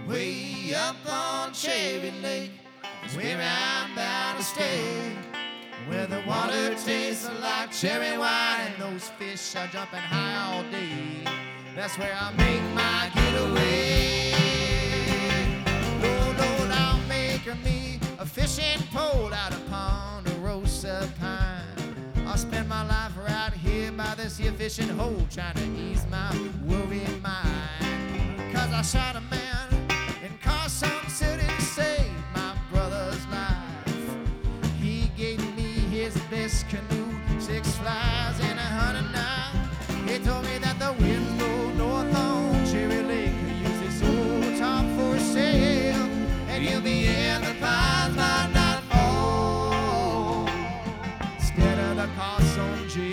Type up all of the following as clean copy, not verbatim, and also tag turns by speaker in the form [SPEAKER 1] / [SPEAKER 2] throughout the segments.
[SPEAKER 1] Way up on Cherry Lake is where I'm bound to stay, where the water tastes like cherry wine and those fish are jumping high all day. That's where I make my getaway. Lord, Lord, I'll make me a fishing pole out of Ponderosa pine. I'll spend my life right here by this here fishing hole, trying to ease my worried mind. 'Cause I shot a man in Carson City to save my brother's life. He gave me his best canoe, 6 flies and a hunting knife. He told me that the winds blow north on Cherry Lake. He used his old top for a sail, and he'll be in the pines by nightfall instead of the Carson jail.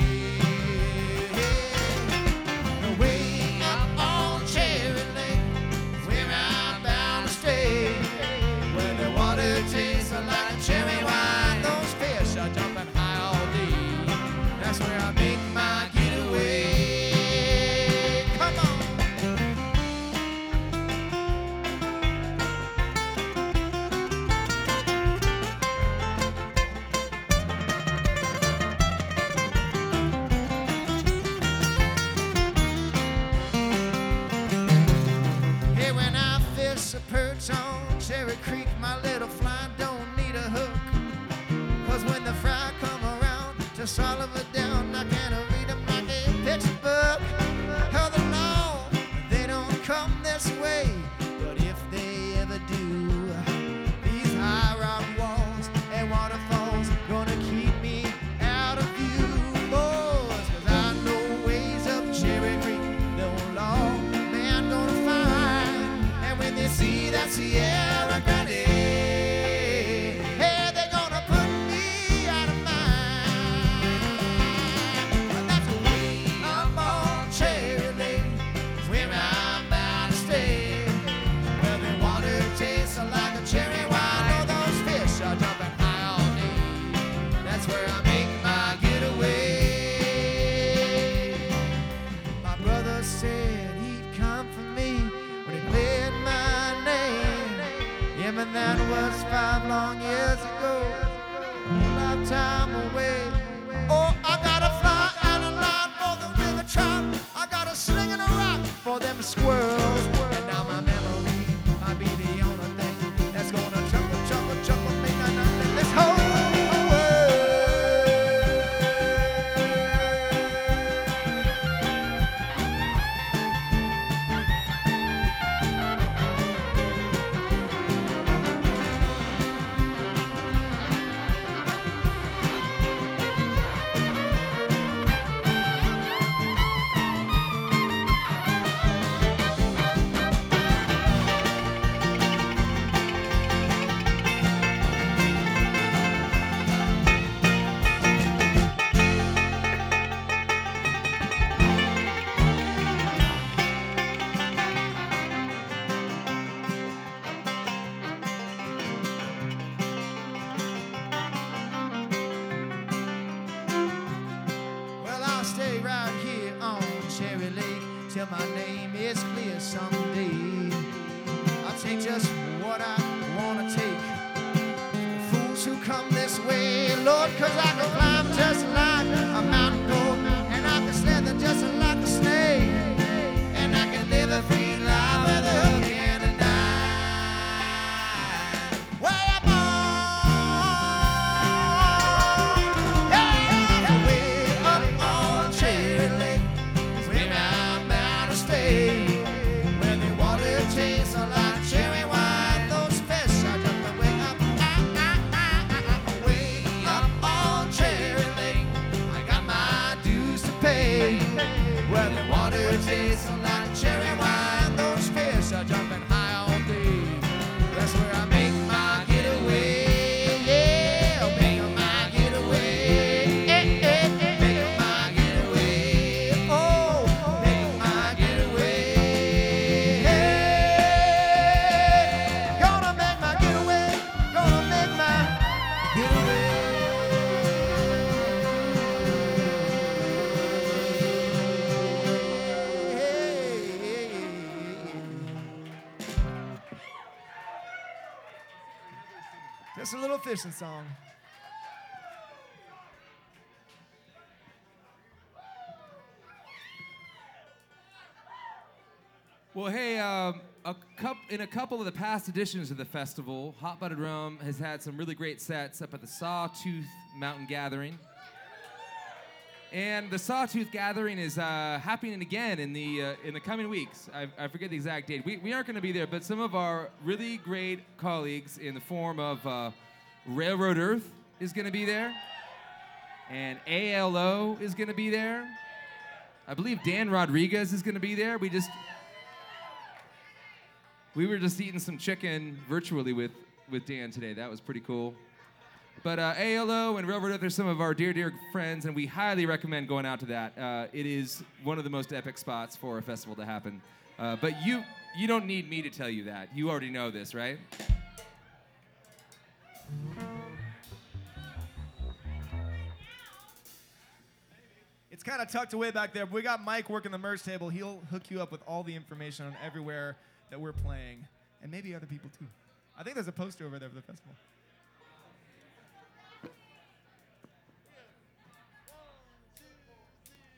[SPEAKER 1] Way up on Cherry Lake is where I'm bound to stay, where the water tastes like cherry wine. Those fish are jumping high all day. That's where I make my getaway. Come on. Hey, when I fish a perch on Cherry Creek, my little fly don't need a hook. 'Cause when the fry come around to swallow it down, I can't read them like a picture book. How the law, they don't come this way, but if they ever do, these high rock walls and waterfalls gonna keep me out of view, boys. 'Cause I know ways up Cherry Creek, no law man gonna find. And when they see that Sierra Grande, hey, they're gonna put me out of mind. But that's way up on Cherry Lake, is where I'm bound to stay, where the water tastes like a cherry wine. Oh, those fish are jumping high all day. That's where I make my getaway. My brother said he'd come for me when he played my name. Yeah, but that was 5 long years ago, a lifetime away. Oh, I got a fly and a line for the river trout. I got a sling and a rock for them squirrels. And now my memory might be the only thing that's gonna chuckle, chuckle, chuckle me in this whole stay right here on Cherry Lake till my name is clear someday. I'll take just what I wanna take. Fools who come this way, Lord, 'cause I can climb just like a mountain goat, and I can slither just like a snake, and I can live a free life with a hook and a knife. Way up where the water tastes like cherry wine. Those fish are jumping way up, way up on Cherry Lake. I got my dues to pay, where the water tastes like cherry wine. Those fish are jumping high all day. That's where I make my getaway. Yeah, make my getaway. Make my getaway. Oh, make my getaway. Gonna make my getaway. Gonna make my getaway. Hey. Just a little fishing song.
[SPEAKER 2] Well, hey, in a couple of the past editions of the festival, Hot Butted Rum has had some really great sets up at the Sawtooth Mountain Gathering. And the Sawtooth Gathering is happening again in the coming weeks. I forget the exact date. We aren't going to be there, but some of our really great colleagues in the form of Railroad Earth is going to be there. And ALO is going to be there. I believe Dan Rodriguez is going to be there. We were just eating some chicken virtually with Dan today. That was pretty cool. But ALO and Railroad Earth are some of our dear, dear friends, and we highly recommend going out to that. It is one of the most epic spots for a festival to happen. But you don't need me to tell you that. You already know this, right?
[SPEAKER 1] It's kind of tucked away back there, but we got Mike working the merch table. He'll hook you up with all the information on everywhere that we're playing, and maybe other people too. I think there's a poster over there for the festival.